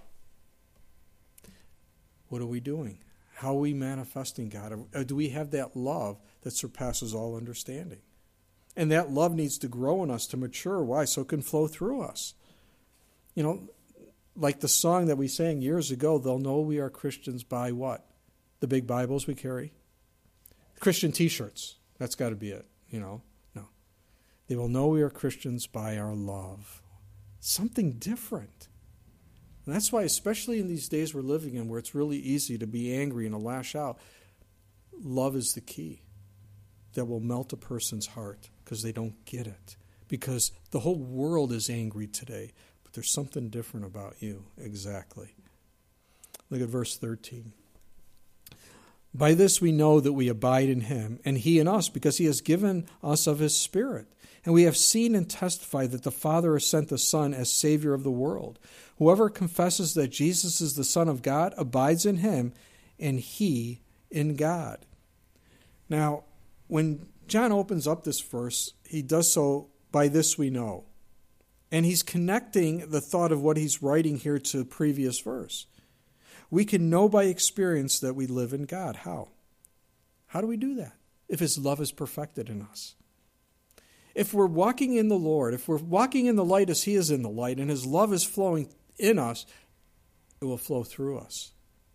What are we doing? How are we manifesting God? Or do we have that love that surpasses all understanding? And that love needs to grow in us to mature. Why? So it can flow through us. You know, like the song that we sang years ago, they'll know we are Christians by what? The big Bibles we carry? Christian t-shirts. That's got to be it, No. They will know we are Christians by our love. Something different. And that's why, especially in these days we're living in, where it's really easy to be angry and to lash out, love is the key that will melt a person's heart because they don't get it. Because the whole world is angry today. There's something different about you, exactly. Look at verse 13. By this we know that we abide in him, and he in us, because he has given us of his Spirit. And we have seen and testified that the Father has sent the Son as Savior of the world. Whoever confesses that Jesus is the Son of God abides in him, and he in God. Now, when John opens up this verse, he does so, by this we know. And he's connecting the thought of what he's writing here to the previous verse. We can know by experience that we live in God. How? How do we do that? If his love is perfected in us. If we're walking in the Lord, if we're walking in the light as he is in the light, and his love is flowing in us, it will flow through us.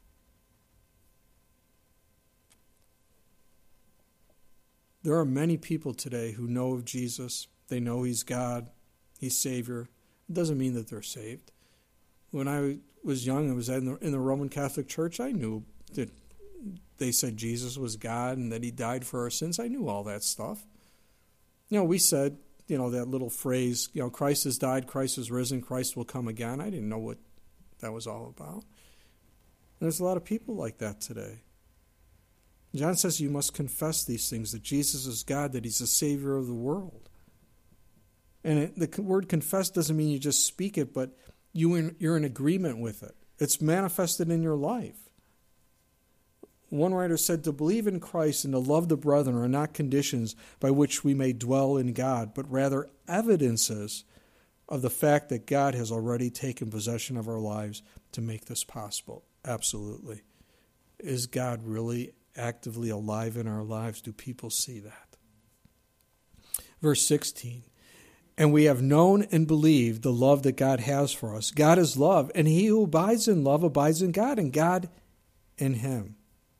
There are many people today who know of Jesus. They know he's God. He's Savior. It doesn't mean that they're saved. When I was young and was in the Roman Catholic Church, I knew that they said Jesus was God and that he died for our sins. I knew all that stuff. We said, that little phrase, Christ has died, Christ has risen, Christ will come again. I didn't know what that was all about. And there's a lot of people like that today. John says you must confess these things, that Jesus is God, that he's the Savior of the world. And the word confess doesn't mean you just speak it, but you're in agreement with it. It's manifested in your life. One writer said, to believe in Christ and to love the brethren are not conditions by which we may dwell in God, but rather evidences of the fact that God has already taken possession of our lives to make this possible. Absolutely. Is God really actively alive in our lives? Do people see that? Verse 16. And we have known and believed the love that God has for us. God is love, and he who abides in love abides in God, and God in him.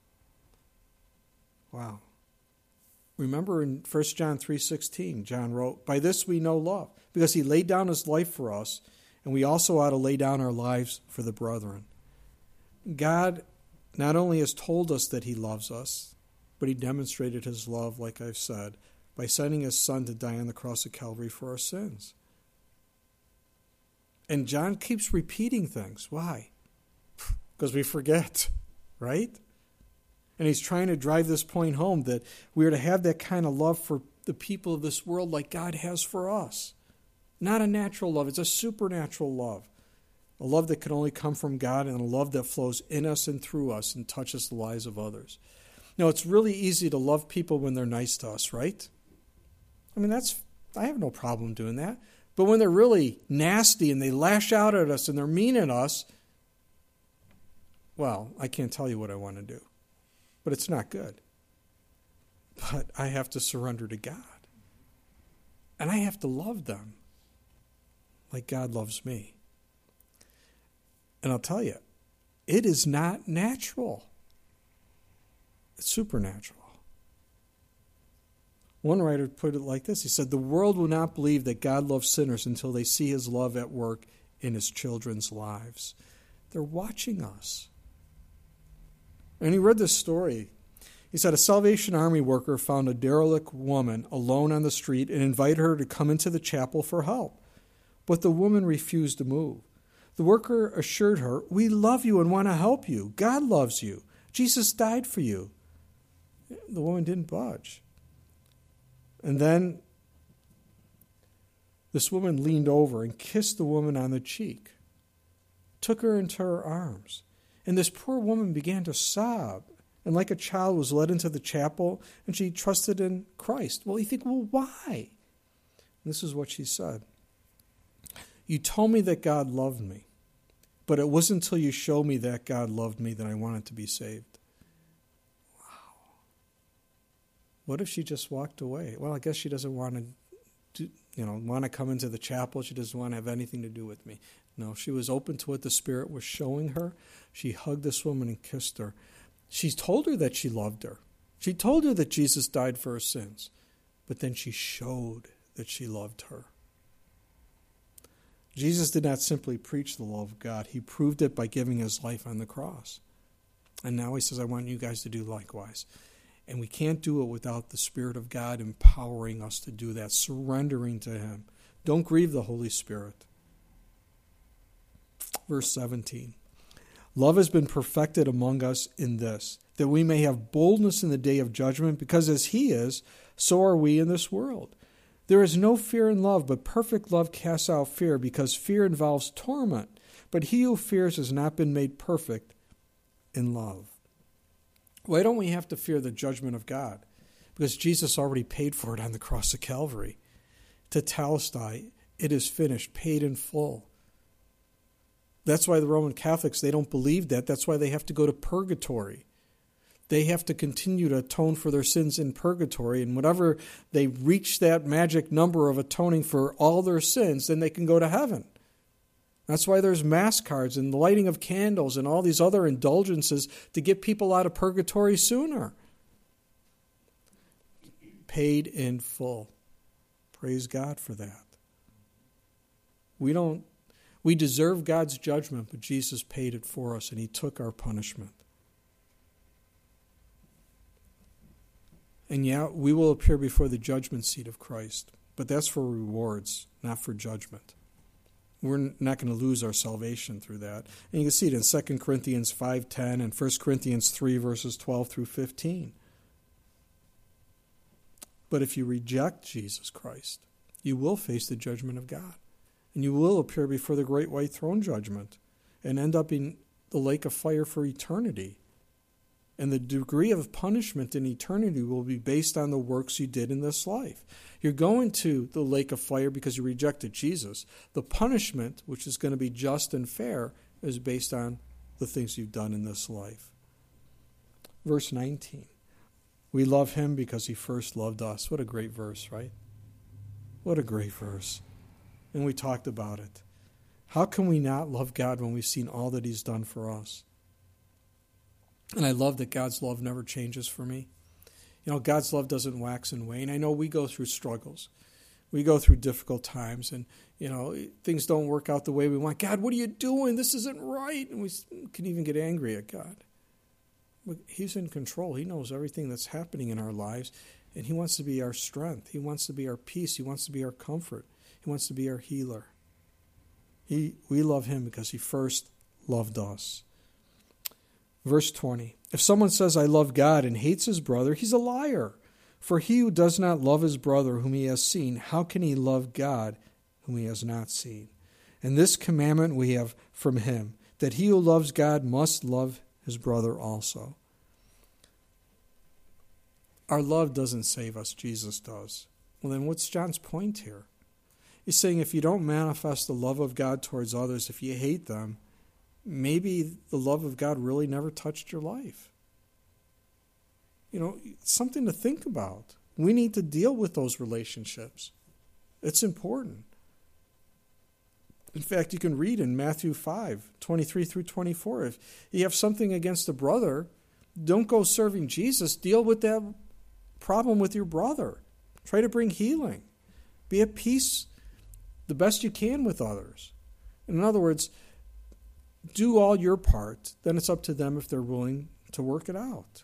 Wow. Remember in 1 John 3:16, John wrote, by this we know love, because he laid down his life for us, And we also ought to lay down our lives for the brethren. God not only has told us that he loves us, but he demonstrated his love, like I've said, by sending his son to die on the cross of Calvary for our sins. And John keeps repeating things. Why? Because we forget, right? And he's trying to drive this point home that we are to have that kind of love for the people of this world like God has for us. Not a natural love, it's a supernatural love. A love that can only come from God, and a love that flows in us and through us and touches the lives of others. Now, it's really easy to love people when they're nice to us, right? I mean, I have no problem doing that. But when they're really nasty and they lash out at us and they're mean at us, well, I can't tell you what I want to do. But it's not good. But I have to surrender to God. And I have to love them like God loves me. And I'll tell you, it is not natural. It's supernatural. One writer put it like this. He said, the world will not believe that God loves sinners until they see his love at work in his children's lives. They're watching us. And he read this story. He said, a Salvation Army worker found a derelict woman alone on the street and invited her to come into the chapel for help. But the woman refused to move. The worker assured her, we love you and want to help you. God loves you. Jesus died for you. The woman didn't budge. And then this woman leaned over and kissed the woman on the cheek, took her into her arms. And this poor woman began to sob, and like a child was led into the chapel, and she trusted in Christ. Well, you think, well, why? And this is what she said. You told me that God loved me, but it wasn't until you showed me that God loved me that I wanted to be saved. Wow. What if she just walked away? Well, I guess she doesn't want to come into the chapel. She doesn't want to have anything to do with me. No, she was open to what the Spirit was showing her. She hugged this woman and kissed her. She told her that she loved her. She told her that Jesus died for her sins. But then she showed that she loved her. Jesus did not simply preach the love of God. He proved it by giving his life on the cross. And now he says, I want you guys to do likewise. And we can't do it without the Spirit of God empowering us to do that, surrendering to him. Don't grieve the Holy Spirit. Verse 17. Love has been perfected among us in this, that we may have boldness in the day of judgment, because as he is, so are we in this world. There is no fear in love, but perfect love casts out fear, because fear involves torment. But he who fears has not been made perfect in love. Why don't we have to fear the judgment of God? Because Jesus already paid for it on the cross of Calvary. Tetelestai, it is finished, paid in full. That's why the Roman Catholics, they don't believe that. That's why they have to go to purgatory. They have to continue to atone for their sins in purgatory. And whenever they reach that magic number of atoning for all their sins, then they can go to heaven. That's why there's mass cards and the lighting of candles and all these other indulgences to get people out of purgatory sooner. Paid in full. Praise God for that. We deserve God's judgment, but Jesus paid it for us, and he took our punishment. And yeah, we will appear before the judgment seat of Christ, but that's for rewards, not for judgment. We're not going to lose our salvation through that. And you can see it in 2 Corinthians 5:10 and 1 Corinthians 3, verses 12 through 15. But if you reject Jesus Christ, you will face the judgment of God. And you will appear before the great white throne judgment and end up in the lake of fire for eternity. And the degree of punishment in eternity will be based on the works you did in this life. You're going to the lake of fire because you rejected Jesus. The punishment, which is going to be just and fair, is based on the things you've done in this life. Verse 19. We love him because he first loved us. What a great verse, right? What a great verse. And we talked about it. How can we not love God when we've seen all that he's done for us? And I love that God's love never changes for me. You know, God's love doesn't wax and wane. I know we go through struggles. We go through difficult times and, things don't work out the way we want. God, what are you doing? This isn't right. And we can even get angry at God. But He's in control. He knows everything that's happening in our lives, and He wants to be our strength. He wants to be our peace. He wants to be our comfort. He wants to be our healer. We love Him because He first loved us. Verse 20, if someone says, I love God and hates his brother, he's a liar. For he who does not love his brother whom he has seen, how can he love God whom he has not seen? And this commandment we have from Him, that he who loves God must love his brother also. Our love doesn't save us, Jesus does. Well, then what's John's point here? He's saying if you don't manifest the love of God towards others, if you hate them, maybe the love of God really never touched your life. Something to think about. We need to deal with those relationships. It's important. In fact, you can read in Matthew 5, 23 through 24. If you have something against a brother, don't go serving Jesus. Deal with that problem with your brother. Try to bring healing. Be at peace the best you can with others. In other words, do all your part. Then it's up to them if they're willing to work it out.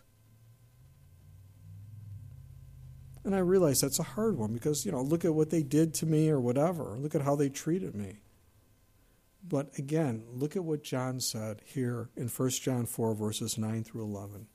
And I realize that's a hard one because, look at what they did to me or whatever. Look at how they treated me. But again, look at what John said here in 1 John 4, verses 9 through 11.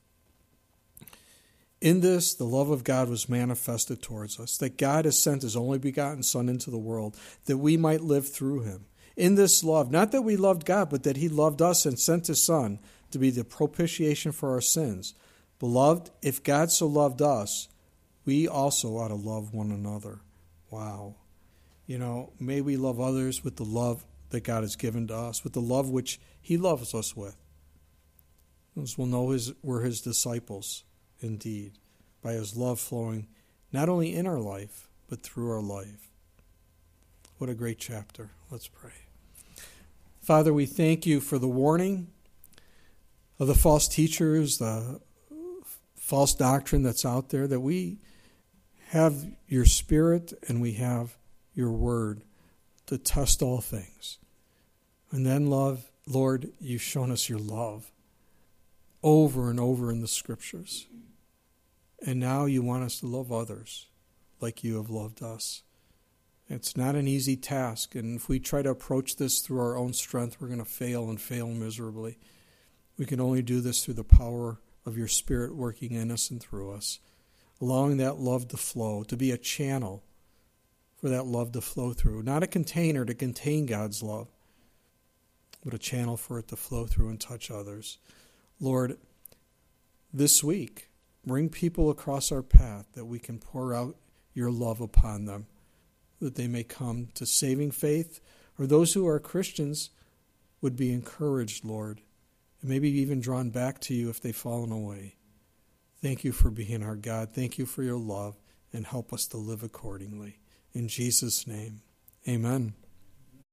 In this, the love of God was manifested towards us, that God has sent His only begotten Son into the world, that we might live through Him. In this love, not that we loved God, but that He loved us and sent His Son to be the propitiation for our sins. Beloved, if God so loved us, we also ought to love one another. Wow. May we love others with the love that God has given to us, with the love which He loves us with. As we'll know we're His disciples, indeed, by His love flowing not only in our life, but through our life. What a great chapter. Let's pray. Father, we thank You for the warning of the false teachers, the false doctrine that's out there, that we have Your Spirit and we have Your Word to test all things. And then, Lord, You've shown us Your love over and over in the Scriptures. And now You want us to love others like You have loved us. It's not an easy task, and if we try to approach this through our own strength, we're going to fail and fail miserably. We can only do this through the power of Your Spirit working in us and through us, allowing that love to flow, to be a channel for that love to flow through. Not a container to contain God's love, but a channel for it to flow through and touch others. Lord, this week, bring people across our path that we can pour out Your love upon them, that they may come to saving faith, or those who are Christians would be encouraged, Lord, and maybe even drawn back to You if they've fallen away. Thank You for being our God. Thank You for Your love, and help us to live accordingly. In Jesus' name, amen.